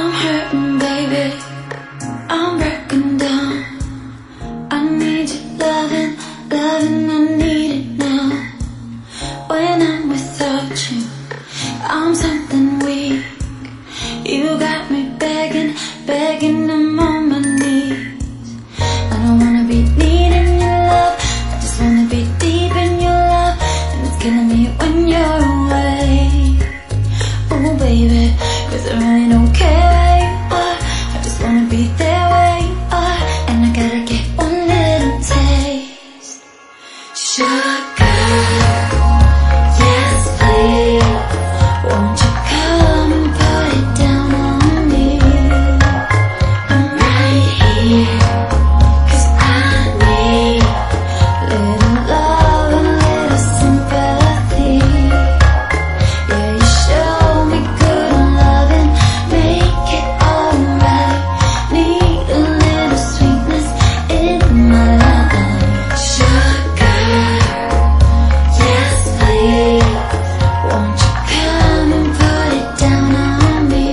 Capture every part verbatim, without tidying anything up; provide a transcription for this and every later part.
I'm hurting, baby, I'm broken down. I need your loving, loving, I need it now. When I'm without you, I'm something weak. You got me begging, begging, I'm on my knees. I don't wanna be needing your love, I just wanna be deep in your love. And it's killing me when you're away. Oh baby, cause I really don't care where you are, I just wanna be there where you are. And I gotta get one little taste. Sugar, yes please, won't you come and put it down on me? I'm right here, cause I need little love and little sympathy. Yeah, you show me good loving, make it alright. Need a little sweetness in my life. Sugar, yes please, won't you come and put it down on me?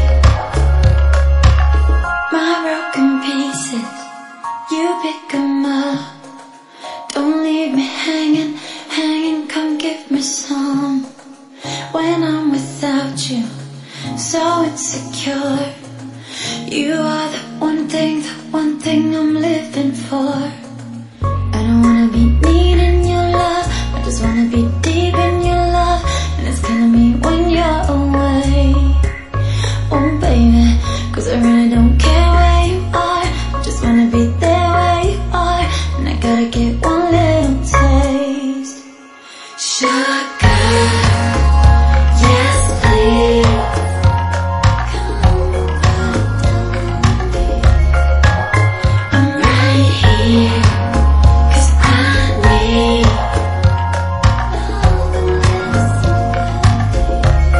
My broken pieces, you pick 'em up. Don't leave me hanging, hanging, come give me some. When I'm without you, so insecure. You are the one thing, the one thing I'm living for. I don't wanna be needing your love, I just wanna be deep in your love. And it's killing me when you're away. Oh baby, cause I really don't care where you are, I just wanna be there where you are. And I gotta get one little taste. Sugar, yes please, come and put it down on me. I'm right here, cause I need love and little sympathy.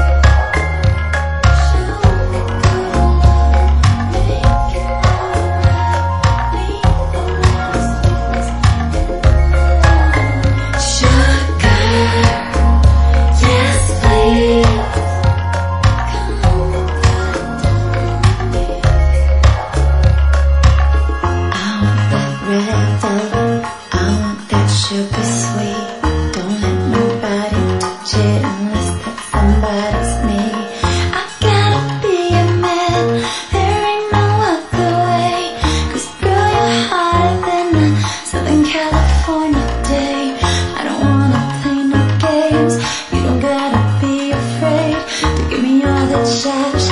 Show me good loving, make it alright. Need a little sweetness in my life. Sugar, yes please, come and put it down on me. I want that red velvet, I want that sugar sweet. Don't let nobody touch it unless that somebody's me. I gotta be a man, there ain't no other way. Cause girl, you're hotter than a Southern California day. I don't wanna play no games, you don't gotta be afraid to give me all that shot.